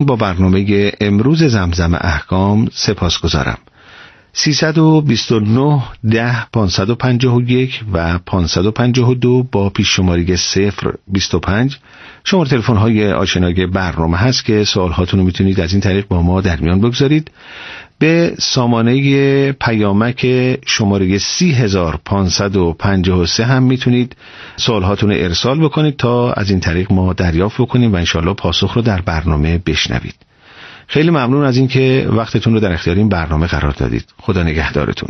با برنامه امروز زمزم احکام سپاسگزارم. 329 10 551 و 552 با پیش شماره 025 شماره تلفن های آشنای برنامه هست که سوال هاتون رو میتونید از این طریق با ما در میان بگذارید. به سامانه پیامک شماره 30553 هم میتونید سوال هاتون رو ارسال بکنید تا از این طریق ما دریافت بکنیم و انشالله پاسخ رو در برنامه بشنوید. خیلی ممنون از این که وقتتون رو در اختیار این برنامه قرار دادید. خدا نگهدارتون.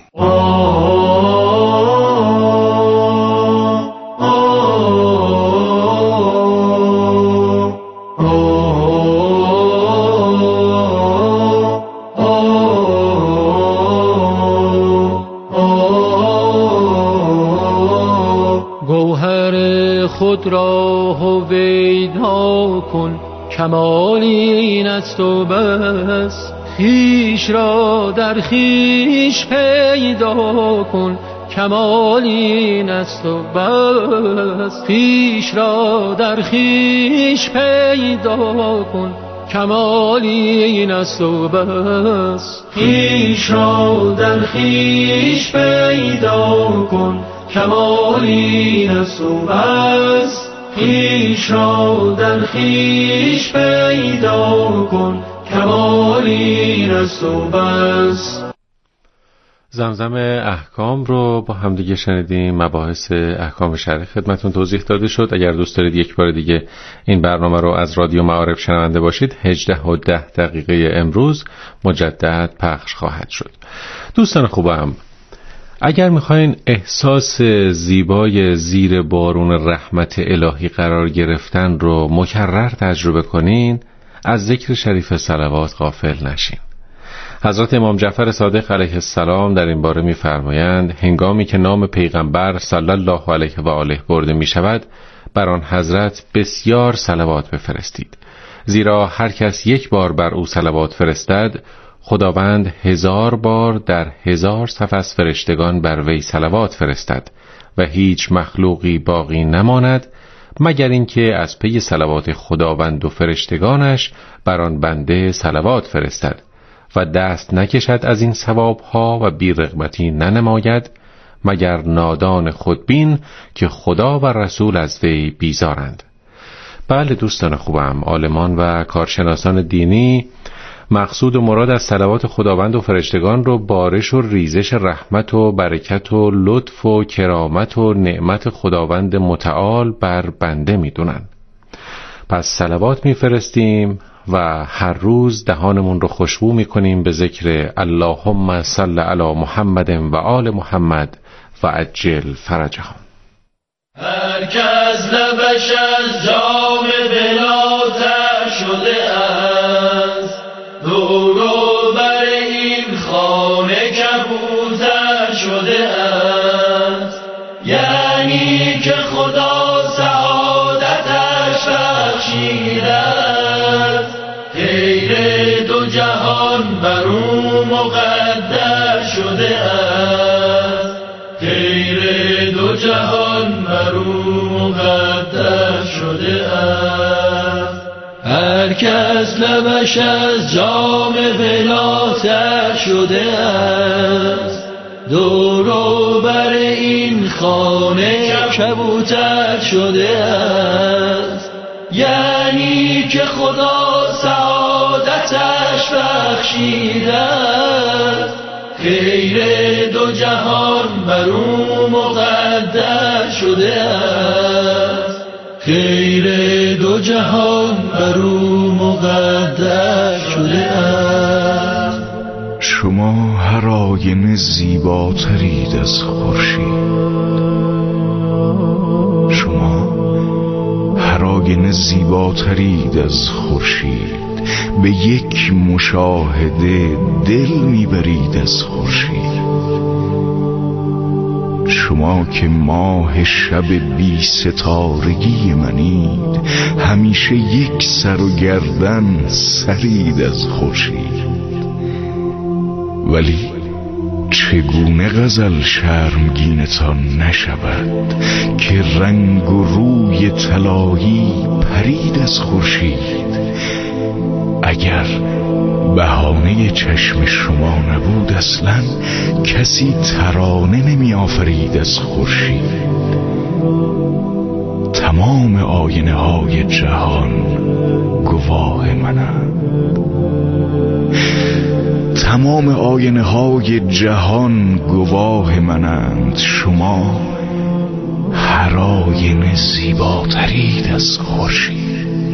گوهر خود را هویدا کن، کمال این است و بس. خویش را در خویش پیدا کن، کمال این است و بس. خویش را در خویش پیدا کن، کمال این است و بس. خویش را در خویش پیدا کن، کمال این است و بس. خویش را در خویش پیدا کن، کمال این است و بس. زمزم احکام رو با هم دیگه شنیدیم. مباحث احکام شرعی خدمتون توضیح داده شد. اگر دوست دارید یک بار دیگه این برنامه رو از رادیو معارف شنونده باشید، 18:10 امروز مجدد پخش خواهد شد. دوستان خوبم، اگر میخواین احساس زیبای زیر بارون رحمت الهی قرار گرفتن رو مکرر تجربه کنین، از ذکر شریف صلوات غافل نشین. حضرت امام جعفر صادق علیه السلام در این باره می‌فرمایند هنگامی که نام پیغمبر صلی الله علیه و آله برده می‌شود، بر آن حضرت بسیار صلوات بفرستید، زیرا هر کس یک بار بر او صلوات فرستد، خداوند 1000 بار در 1000 صف از فرشتگان بر وی صلوات فرستد و هیچ مخلوقی باقی نماند مگر اینکه از پی صلوات خداوند و فرشتگانش بر آن بنده صلوات فرستد و دست نکشد از این ثوابها و بی‌رغبتی ننماید مگر نادان خودبین که خدا و رسول از وی بیزارند. بله دوستان خوبم، عالمان و کارشناسان دینی مقصود و مراد از صلوات خداوند و فرشتگان رو بارش و ریزش رحمت و برکت و لطف و کرامت و نعمت خداوند متعال بر بنده میدونن. پس صلوات میفرستیم و هر روز دهانمون رو خوشبو میکنیم به ذکر اللهم صل علی محمد و آل محمد و عجل فرجهم. هر کس لبش از جام بلاتر شده است، دور و بر این خانه کبوتر شده است. یعنی که خدا سعادتش بخشیده است، خیر دو جهان بر او مقدر شده است. خیر دو جهان بر او مقدر شده است. هر کس لبش از جام بلاتر شده است، دور و بر این خانه کبوتر شده است. یعنی که خدا سعادتش بخشیده است، خیر دو جهان بر او مقدر شده است. خیر دو جهان بر او مقدر شده است. شما هر آینه زیباترید از خورشید، شما هر آینه زیباترید از خورشید. به یک مشاهده دل میبرید از خورشید. شما که ماه شب بی ستارگی منید، همیشه یک سر و گردن سرید از خورشید. ولی چگونه غزل شرمگینتان نشود که رنگ و روی طلایی پرید از خورشید. اگر بهانه چشم شما نبود اصلا کسی ترانه نمی آفرید از خورشید. تمام آینه های جهان گواه منند. تمام آینه های جهان گواه منند. شما هر آینه زیباترید از خورشید.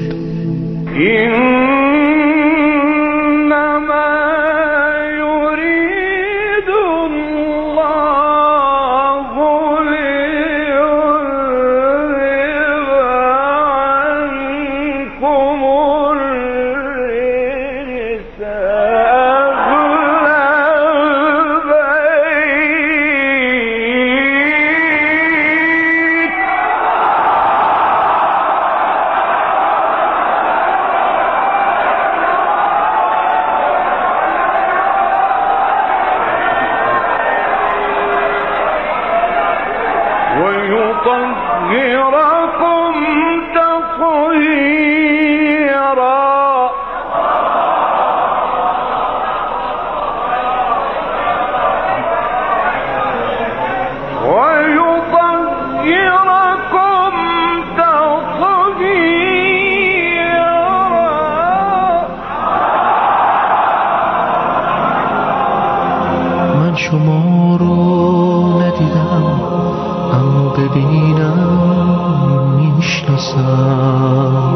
شما رو ندیدم اما ببینم میشناسم.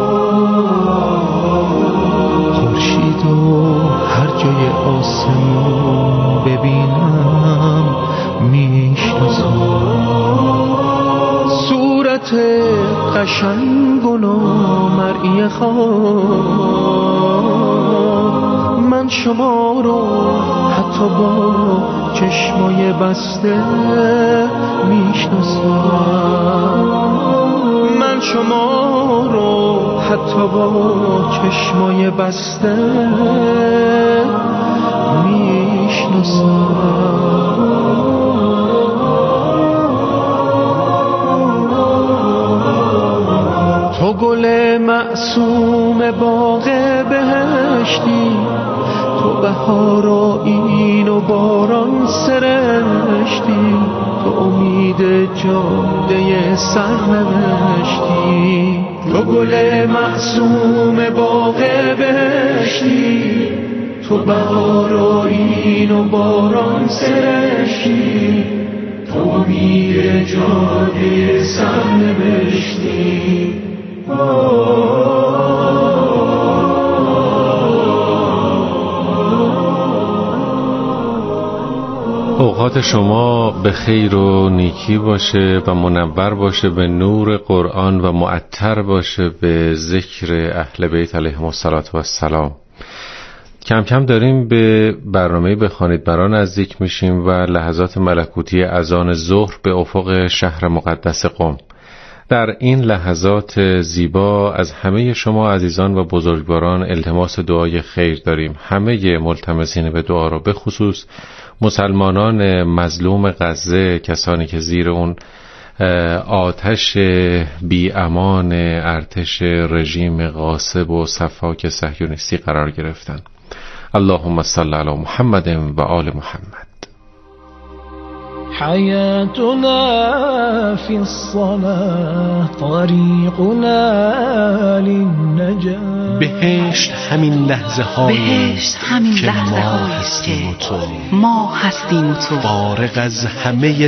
خورشید و هر جای آسمون ببینم میشناسم. صورت قشنگ و نامرئی خواب من شما رو حتی با چشمای بسته میشناسم. من شما رو حتی با چشمای بسته میشناسم. تو گل معصوم باغ بهشتی، تو بهار و این و باران سرشتی، تو امید جاده سرنوشتی. تو گل معصوم باغ بهشتی، تو بهار و این و باران سرشتی، تو امید جاده سرنوشتی. اوقات شما به خیر و نیکی باشه و منور باشه به نور قرآن و معطر باشه به ذکر اهل بیت علیهم السلام. کم کم داریم به برنامه بخوانید برا نزدیک میشیم و لحظات ملکوتی اذان ظهر به افق شهر مقدس قم. در این لحظات زیبا از همه شما عزیزان و بزرگواران التماس دعای خیر داریم. همه ملتمسین به دعا رو، به خصوص مسلمانان مظلوم غزه، کسانی که زیر اون آتش بی امان ارتش رژیم غاصب و سفاک صهیونیستی قرار گرفتن. اللهم صل علی محمد و آل محمد. حياتنا في الصلاة طريقنا للنجاة. بهشت همین لحظه هایی که ما هستیم و تو فارغ از همه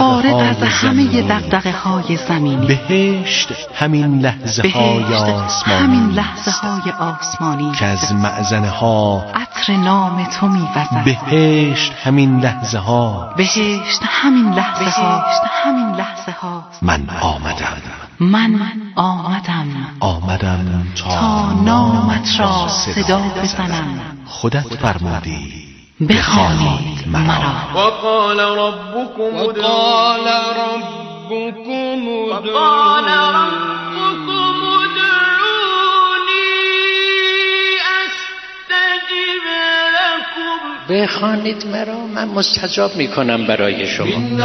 دغدغه های زمینی. بهشت همین لحظه های آسمانی که از معزنه ها عطر نام تو می‌وزد. بهشت همین لحظه ها، همین لحظه ها من آمدم تا نامت را صدا بزنم. خودت فرمودی بخوانید مرا. وقال ربكم ادعوني استجب لكم. بخوانید مرا، من مستجاب میکنم برای شما. من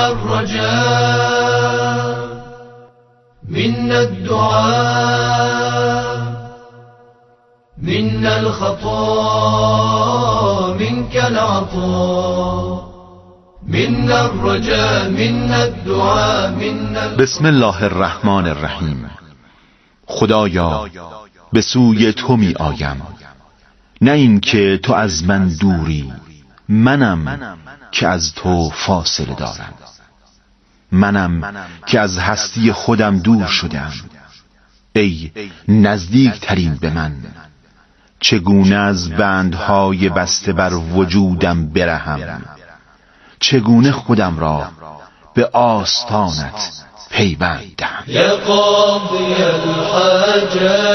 الرجاء من الدعاء منا الخطا منك العطاء منا الرجاء منا الدعاء منا. بسم الله الرحمن الرحیم. خدایا به سوی تو می آیم، نه این که تو از من دوری، منم که از تو فاصله دارم، منم که از هستی خودم دور شدم. ای نزدیک ترین به من، چگونه از بندهای بسته بر وجودم برهم، چگونه خودم را به آستانت پیوند دهم. یا قاضی الحاجات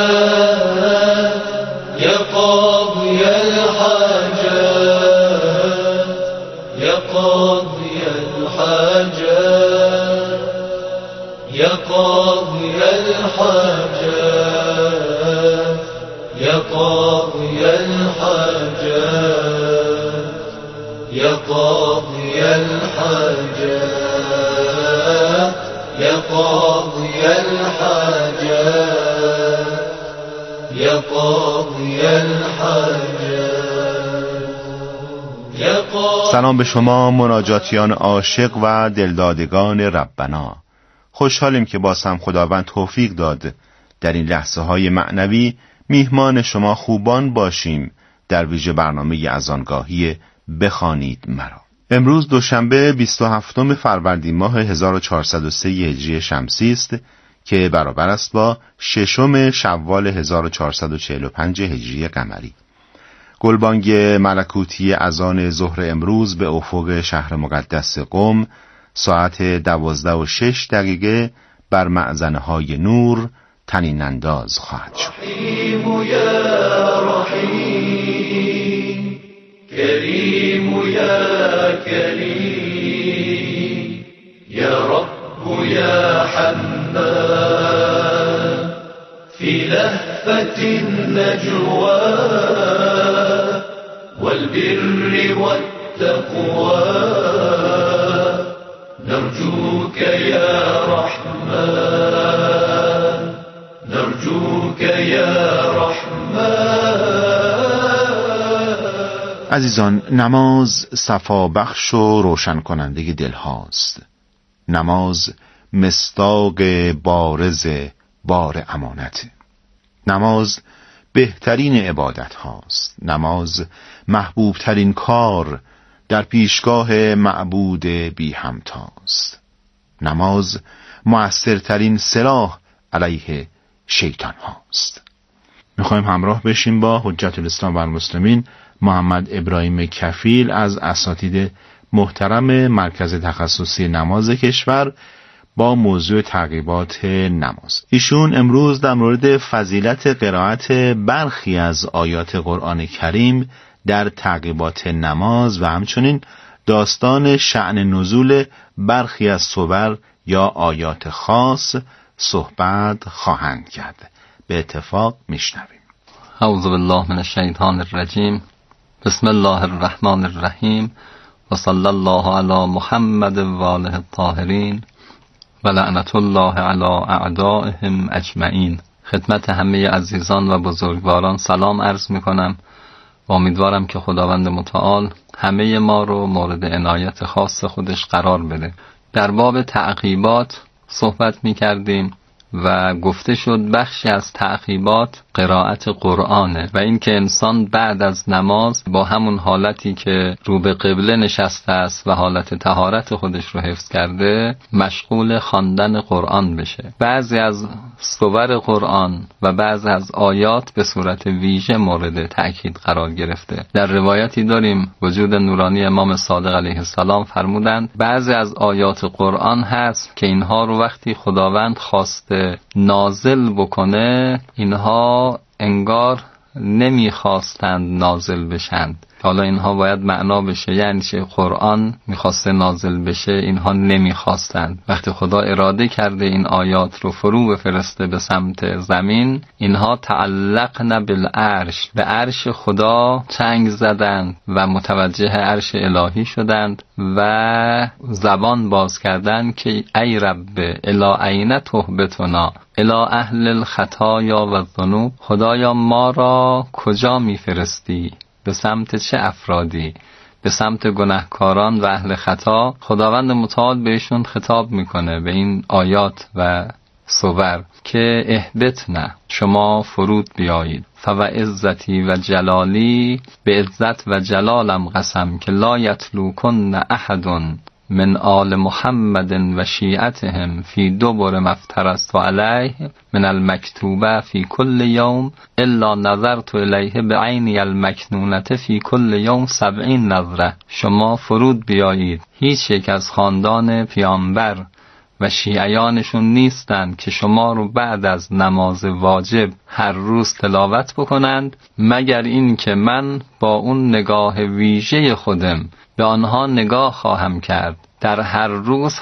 یا قاضی الحاجات یا قاضی الحاجات یا قاضی الحاجات یا قاضی الحاجات یا قاضی الحاجات یا قاضی الحاجات یا قاضی الحاجات. سلام به شما مناجاتیان عاشق و دلدادگان ربنا. خوشحالیم که باز هم خداوند توفیق داد در این لحظه های معنوی میهمان شما خوبان باشیم در ویژه برنامه اذانگاهی بخوانید مرا. امروز دوشنبه 27 فروردین ماه 1403 هجری شمسی است که برابر است با 6 شوال 1445 هجری قمری. گلبانگ ملکوتی اذان ظهر امروز به افق شهر مقدس قم ساعت 12:06 بر معزنهای نور طنین انداز خواهد شد. رحیم یا رحیم، کریم یا کریم، یا رب یا حنان، فی لهفة النجوى والبر والتقوى، نرجوك يا رحمن، نرجوك يا رحمن. عزیزان، نماز صفا بخش و روشن کننده دل هاست. نماز مصداق بارز بار امانت. نماز بهترین عبادت هاست. نماز محبوب ترین کار در پیشگاه معبود بی همتاست. نماز مؤثرترین سلاح علیه شیطان هاست. میخوایم همراه بشیم با حجت الاسلام و المسلمین محمد ابراهیم کفیل از اساتید محترم مرکز تخصصی نماز کشور با موضوع تعقیبات نماز. ایشون امروز در مورد فضیلت قرائت برخی از آیات قرآن کریم در تعقیبات نماز و همچنین داستان شأن نزول برخی از سور یا آیات خاص صحبت خواهند کرد. به اتفاق میشنویم. اعوذ بالله من الشیطان الرجیم. بسم الله الرحمن الرحیم و صلی الله علی محمد و آله الطاهرین و لعنت الله علی اعدائهم اجمعین. خدمت همه عزیزان و بزرگواران سلام عرض می کنم و امیدوارم که خداوند متعال همه ما رو مورد عنایت خاص خودش قرار بده. در باب تعقیبات صحبت می کردیم و گفته شد بخشی از تعقیبات قرائت قرآنه و این که انسان بعد از نماز با همون حالتی که رو به قبله نشسته است و حالت طهارت خودش رو حفظ کرده مشغول خواندن قرآن بشه. بعضی از سور قرآن و بعضی از آیات به صورت ویژه مورد تأکید قرار گرفته. در روایتی داریم وجود نورانی امام صادق علیه السلام فرمودند بعضی از آیات قرآن هست که اینها رو وقتی خداوند خواسته نازل بکنه اینها انگار نمیخواستند نازل بشند. حالا اینها باید معنا بشه، یعنی چه؟ قرآن میخواسته نازل بشه، اینها نمیخواستند. وقتی خدا اراده کرده این آیات رو فرو بفرسته به سمت زمین، اینها تعلقن بالعرش، به عرش خدا چنگ زدند و متوجه عرش الهی شدند و زبان باز کردند که ای رب الی این تهبتنا، الی اهل الخطایا و الذنوب، خدایا ما را کجا میفرستی؟ به سمت چه افرادی؟ به سمت گناهکاران و اهل خطا. خداوند متعال بهشون خطاب میکنه به این آیات و صور که اهبطنا، شما فرود بیایید. فوعزتی و جلالی، به عزت و جلالم قسم که لا یتلوکن احد من آل محمد و شیعتهم فی دبر مفترست و علیه من المکتوبه فی کل یوم الا نظرت الیه بعینی المکنونت فی کل یوم 70 نظره. شما فرود بیایید، هیچ یک از خاندان پیامبر و شیعیانشون نیستند که شما رو بعد از نماز واجب هر روز تلاوت بکنند، مگر این که من با اون نگاه ویژه خودم به آنها نگاه خواهم کرد. در هر روز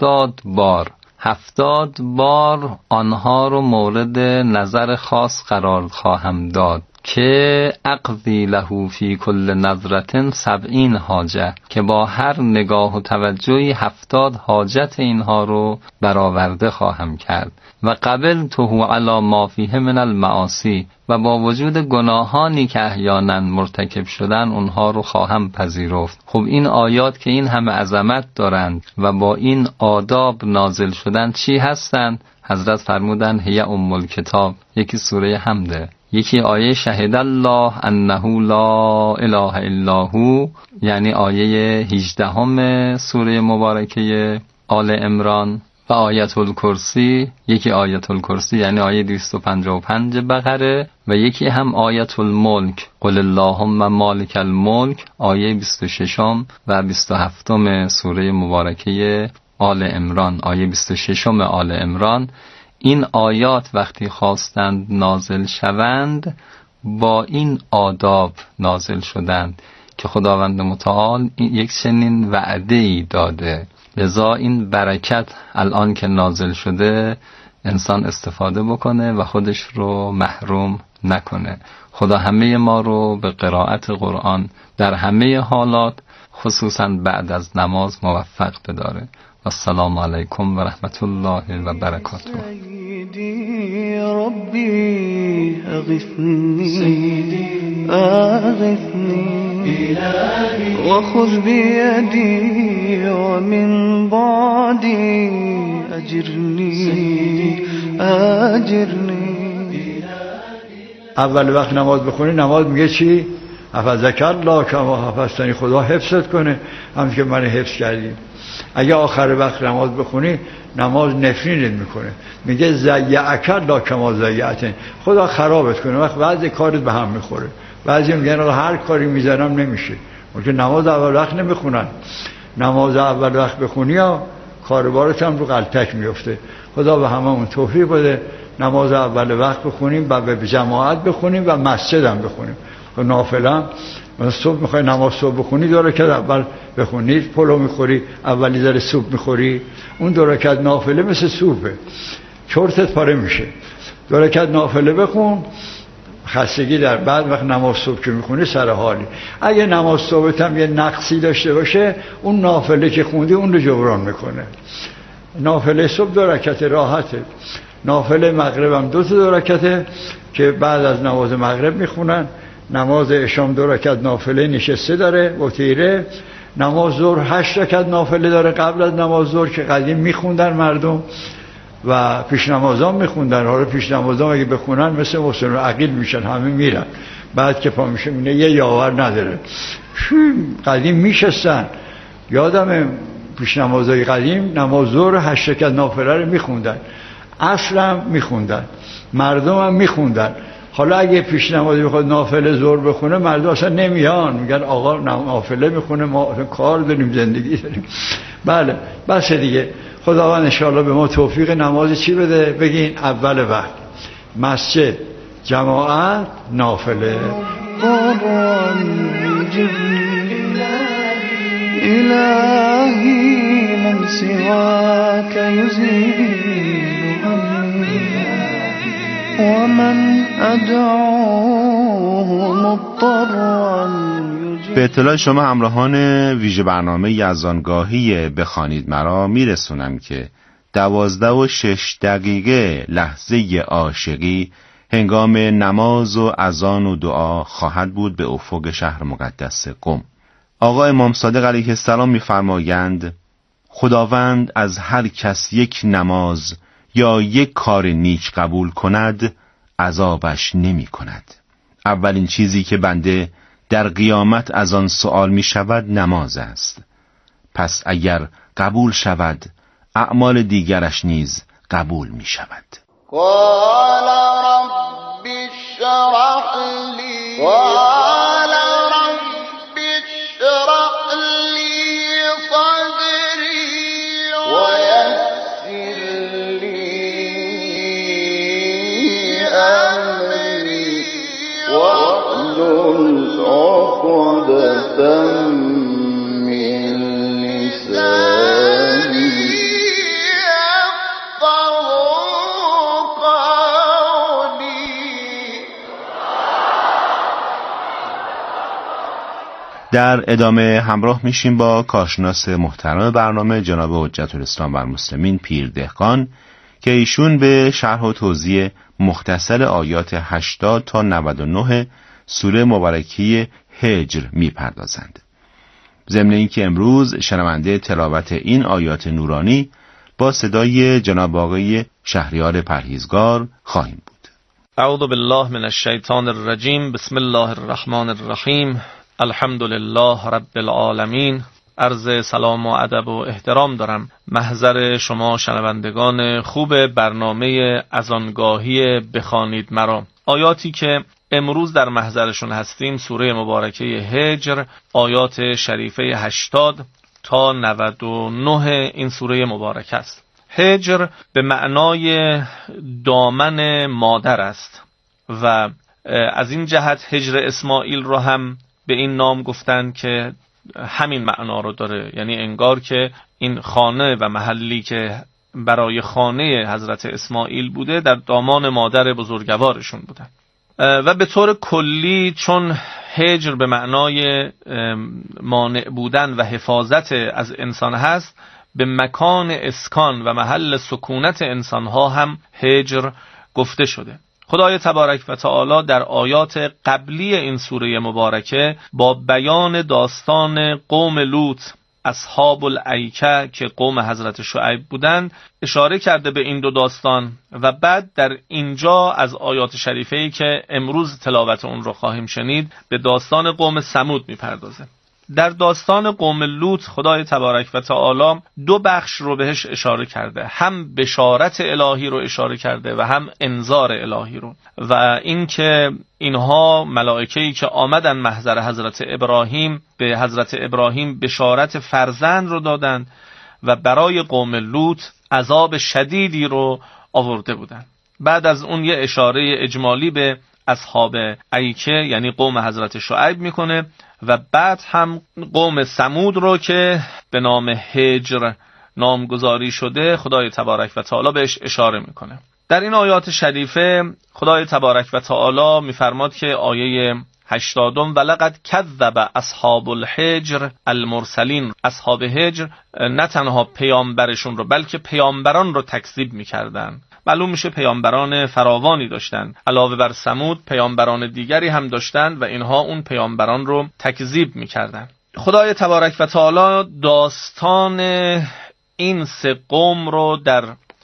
70 بار آنها رو مورد نظر خاص قرار خواهم داد که اقضی له فی کل نظرة 70 حاجه، که با هر نگاه و توجهی 70 حاجت اینها رو برآورده خواهم کرد. و قبلته علی ما فیه من المعاصی، و با وجود گناهانی که احیانا مرتکب شدن اونها رو خواهم پذیرفت. خب این آیات که این همه عظمت دارند و با این آداب نازل شدن چی هستند؟ حضرت فرمودن هی ام الکتاب، یکی سوره حمده، یکی آیه شهد الله انه لا اله الا هو، یعنی آیه 18 سوره مبارکه آل عمران، و آیت الکرسی، یکی آیت الکرسی یعنی آیه 255 بقره، و یکی هم آیت الملک قل اللهم مالک الملک، آیه 26 و 27 سوره مبارکه آل عمران، آیه 26 آل عمران. این آیات وقتی خواستند نازل شوند با این آداب نازل شدند که خداوند متعال یک چنین وعده‌ای داده. لذا این برکت الان که نازل شده انسان استفاده بکنه و خودش رو محروم نکنه. خدا همه ما رو به قرائت قرآن در همه حالات، خصوصا بعد از نماز، موفق بداره. السلام علیکم و رحمت الله و برکاته. سيدي ربي أغثني أغثني وخذ بيدي ومن بعدي أجرني أجرني. اول وقت نماز بخونی، نماز میگه چی؟ حفظک الله کما حفظتنی، خدا حفظت کنه هم که من حفظ کردی. اگه آخر وقت نماز بخونی، نماز نفرینت میکنه، میگه ضیعک الله کما ضیعتنی، خدا خرابت کنه. وقت بعضی کارت به هم میخوره، بعضی میگن هر کاری میذارم نمیشه، چون نماز اول وقت نمیخونن. نماز اول وقت بخونی یا کاربارت هم رو غلطک میفته. خدا به هممون توفیق بده نماز اول وقت بخونیم و به جماعت بخونیم و مسجد هم بخونیم. و نافله مثلا صبح میخوای نماز صبح بخونی، 2 رکعت اول بخونی، پلو میخوری اولی ذره سوپ میخوری، اون 2 رکعت نافله مثل سوپه، چرتت پاره میشه. 2 رکعت نافله بخون، خستگی در بعد وقت نماز صبح که میخونی سر حالی. اگه نماز صبحت هم یه نقصی داشته باشه، اون نافله که خوندی اون رو جبران میکنه. نافله صبح 2 رکعت راحته، نافله مغرب هم 2 رکعته که بعد از نماز مغرب میخونن. نماز عشام 2 رکعت نافله نشسته داره وتیره. نماز ظهر 8 رکعت نافله داره قبل از نماز ظهر که قدیم میخوندن مردم و پیش نمازان میخوندن. حالا پیش نمازان اگه بخونن مثل مسلم عقیل میشن، همه میرن. بعد که پا میشه میگه یه یاور نداره. قدیم میشستن، یادم پیش نمازای قدیم نماز ظهر 8 رکعت نافله رو میخوندن، عصر هم میخوندن، مردم هم میخوندن. حالا اگه پیش نمازی بخواد نافله ظهر بخونه، مردم اصلا نمیان، میگن آقا نافله میخونه، ما کار داریم، زندگی داریم. بله بس دیگه. خداوند انشاءالله به ما توفیق نماز چی بده؟ بگین اول وقت، مسجد، جماعت، نافله. إلهي من سواك يزيل ومن أدعوه مضطرا. به اطلاع شما همراهان ویژه برنامه یزدانگاهی بخوانید مرا میرسونم که 12:06 لحظه عاشقی هنگام نماز و اذان و دعا خواهد بود به افق شهر مقدس قم. آقا امام صادق علیه السلام می‌فرمایند خداوند از هر کس یک نماز یا یک کار نیک قبول کند عذابش نمی کند. اولین چیزی که بنده در قیامت از آن سؤال می شود نماز است. پس اگر قبول شود اعمال دیگرش نیز قبول می شود. قال رب اشرح لی قال رب اشرح لی صدری ویسر لی امری واحلل عقدة من لسانی در ادامه همراه میشیم با کارشناس محترم برنامه جناب حجت الاسلام و المسلمین پیر دهقان که ایشون به شرح و توضیح مختصر آیات 80 تا 99 سوره مبارکه هجر میپردازند. ضمن اینکه امروز شنونده تلاوت این آیات نورانی با صدای جناب آقای شهریار پرهیزگار خواهیم بود. اعوذ بالله من الشیطان الرجیم. بسم الله الرحمن الرحیم. الحمد لله رب العالمین. عرض سلام و ادب و احترام دارم محضر شما شنوندگان خوب برنامه اذانگاهی بخوانید مرا. آیاتی که امروز در محضرشون هستیم سوره مبارکه هجر، آیات شریفه 80 تا 99 این سوره مبارکه است. هجر به معنای دامن مادر است و از این جهت هجر اسماعیل رو هم به این نام گفتن که همین معنا رو داره، یعنی انگار که این خانه و محلی که برای خانه حضرت اسماعیل بوده در دامان مادر بزرگوارشون بودن. و به طور کلی چون هجر به معنای مانع بودن و حفاظت از انسان هست، به مکان اسکان و محل سکونت انسانها هم هجر گفته شده. خدای تبارک و تعالی در آیات قبلی این سوره مبارکه با بیان داستان قوم لوط اصحاب الایکه که قوم حضرت شعیب بودند اشاره کرده به این دو داستان و بعد در اینجا از آیات شریفه‌ای که امروز تلاوت اون رو خواهیم شنید به داستان قوم ثمود میپردازه. در داستان قوم لوط خدای تبارک و تعالی دو بخش رو بهش اشاره کرده، هم بشارت الهی رو اشاره کرده و هم انذار الهی رو، و اینکه اینها ملائکه‌ای که آمدن محضر حضرت ابراهیم به حضرت ابراهیم بشارت فرزند رو دادند و برای قوم لوط عذاب شدیدی رو آورده بودند. بعد از اون یه اشاره اجمالی به اصحاب ایکه یعنی قوم حضرت شعیب میکنه و بعد هم قوم ثمود رو که به نام هجر نامگذاری شده خدای تبارک و تعالی بهش اشاره میکنه. در این آیات شریفه خدای تبارک و تعالی میفرماد که آیه 80 ولقد کذب اصحاب الحجر المرسلین، اصحاب هجر نه تنها پیامبرشون رو بلکه پیامبران رو تکذیب میکردن. معلوم میشه پیامبران فراوانی داشتن، علاوه بر ثمود پیامبران دیگری هم داشتن و اینها اون پیامبران رو تکذیب میکردن. خدای تبارک و تعالی داستان این سه قوم رو در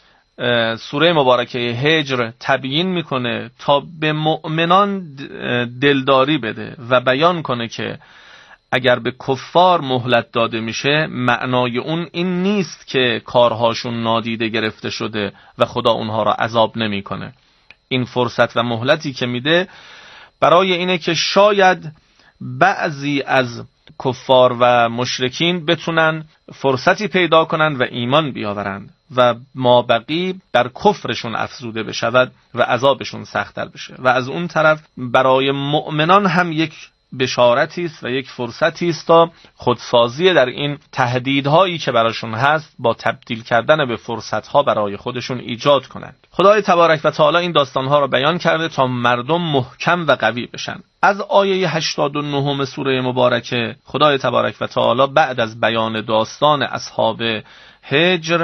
سوره مبارکه هجر تبیین میکنه تا به مؤمنان دلداری بده و بیان کنه که اگر به کفار مهلت داده میشه معنای اون این نیست که کارهاشون نادیده گرفته شده و خدا اونها را عذاب نمیکنه. این فرصت و مهلتی که میده برای اینه که شاید بعضی از کفار و مشرکین بتونن فرصتی پیدا کنن و ایمان بیاورند و مابقی بر کفرشون افزوده بشود و عذابشون سخت‌تر بشه، و از اون طرف برای مؤمنان هم یک بشارتی است و یک فرصتی است تا خودسازی در این تهدیدهایی که براشون هست با تبدیل کردن به فرصتها برای خودشون ایجاد کنند. خدای تبارک و تعالی این داستانها را بیان کرده تا مردم محکم و قوی بشن. از آیه 89 سوره مبارکه خدای تبارک و تعالی بعد از بیان داستان اصحاب هجر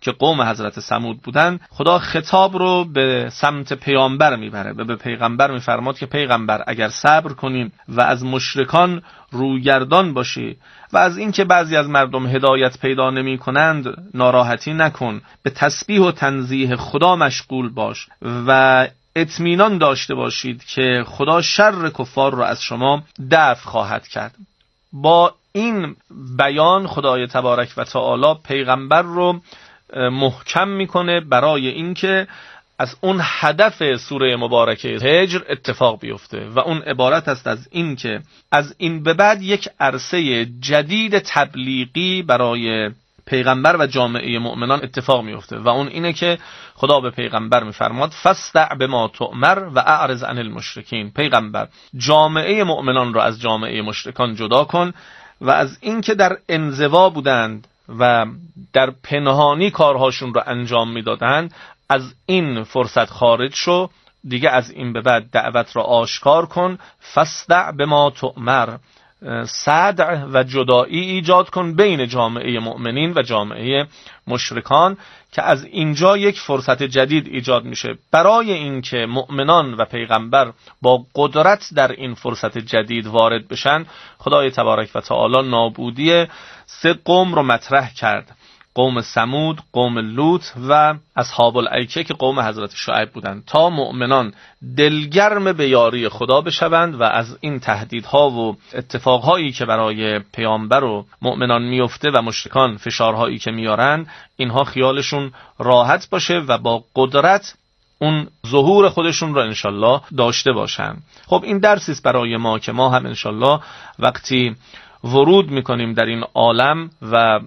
که قوم حضرت ثمود بودن، خدا خطاب رو به سمت پیامبر میبره و به پیغمبر میفرماد که پیغمبر اگر صبر کنین و از مشرکان رویگردان باشی و از اینکه بعضی از مردم هدایت پیدا نمی کنند ناراحتی نکن، به تسبیح و تنزیه خدا مشغول باش و اطمینان داشته باشید که خدا شر کفار را از شما دفع خواهد کرد. با این بیان خدای تبارک و تعالی پیغمبر رو محکم میکنه برای اینکه از اون هدف سوره مبارکه هجر اتفاق بیفته و اون عبارت است از این که از این به بعد یک عرصه جدید تبلیغی برای پیغمبر و جامعه مؤمنان اتفاق میفته و اون اینه که خدا به پیغمبر میفرماد فاصدع بما تؤمر و اعرض عن المشرکین. پیغمبر جامعه مؤمنان را از جامعه مشرکان جدا کن و از اینکه در انزوا بودند و در پنهانی کارهاشون را انجام میدادند از این فرصت خارج شو، دیگه از این به بعد دعوت را آشکار کن. فاصدع بما تؤمر، صدع و جدایی ایجاد کن بین جامعه مؤمنین و جامعه مشرکان که از اینجا یک فرصت جدید ایجاد میشه برای اینکه مؤمنان و پیغمبر با قدرت در این فرصت جدید وارد بشن. خدای تبارک و تعالی نابودی 3 قوم رو مطرح کرد: قوم ثمود، قوم لوط و اصحاب الایکه که قوم حضرت شعیب بودند، تا مؤمنان دلگرم به یاری خدا بشوند و از این تهدیدها و اتفاقهایی که برای پیامبر و مؤمنان میفته و مشرکان فشارهایی که میارن اینها خیالشون راحت باشه و با قدرت اون ظهور خودشون رو انشالله داشته باشن. خب این درسی است برای ما که ما هم انشالله وقتی ورود میکنیم در این عالم و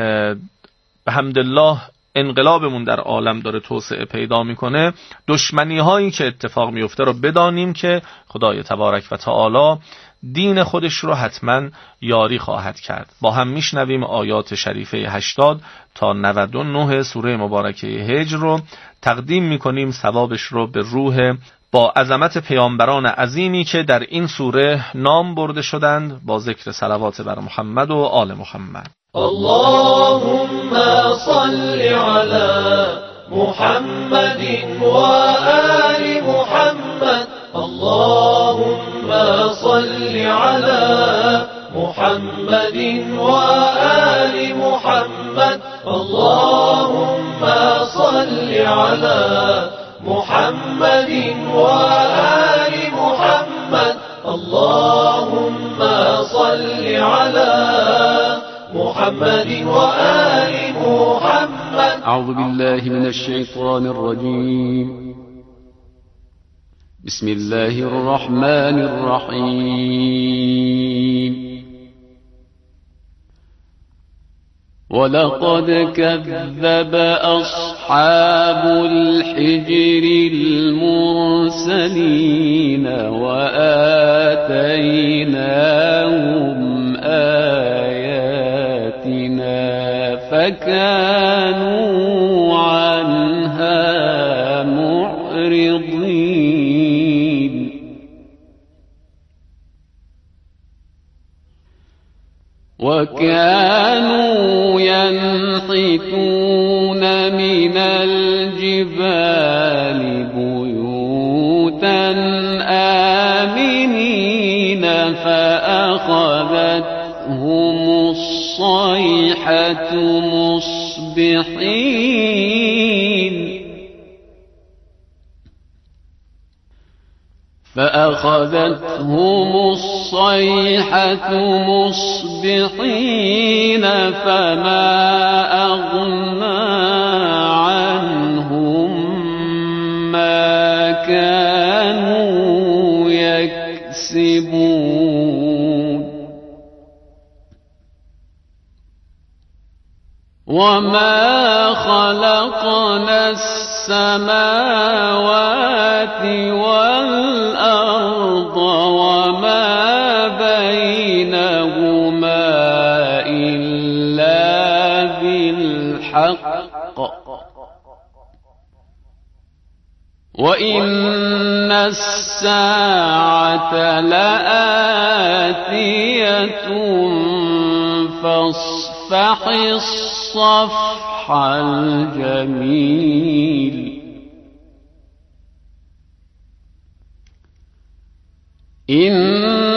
به حمدالله انقلابمون در عالم داره توسعه پیدا میکنه، دشمنی هایی که اتفاق میفته رو بدانیم که خدای تبارک و تعالی دین خودش رو حتما یاری خواهد کرد. با هم میشنویم آیات شریفه 80 تا 99 سوره مبارکه هجر رو تقدیم میکنیم، ثوابش رو به روح با عظمت پیامبران عظیمی که در این سوره نام برده شدند با ذکر صلوات بر محمد و آل محمد. اللهم صل على محمد وآل محمد. اللهم صل على محمد وآل محمد. اللهم صل على محمد وآل محمد. اللهم صل على محمد وآل محمد. أعوذ بالله من الشيطان الرجيم. بسم الله الرحمن الرحيم. ولقد كذب أصحاب الحجر المرسلين وآتيناهم آياتنا فكانوا عنها معرضين. وكانوا ينحتون من الجبال بيوتا آمنين فأخذتهم الصيحة مصبحين. فأخذتهم الصيحة مصبحين فما أغنى عنهم ما كانوا يكسبون. وما خلقنا السماوات والأرض وما بينهما إلا بالحق وإن الساعة لآتية فاصفح الصفح الصفح الجميل إن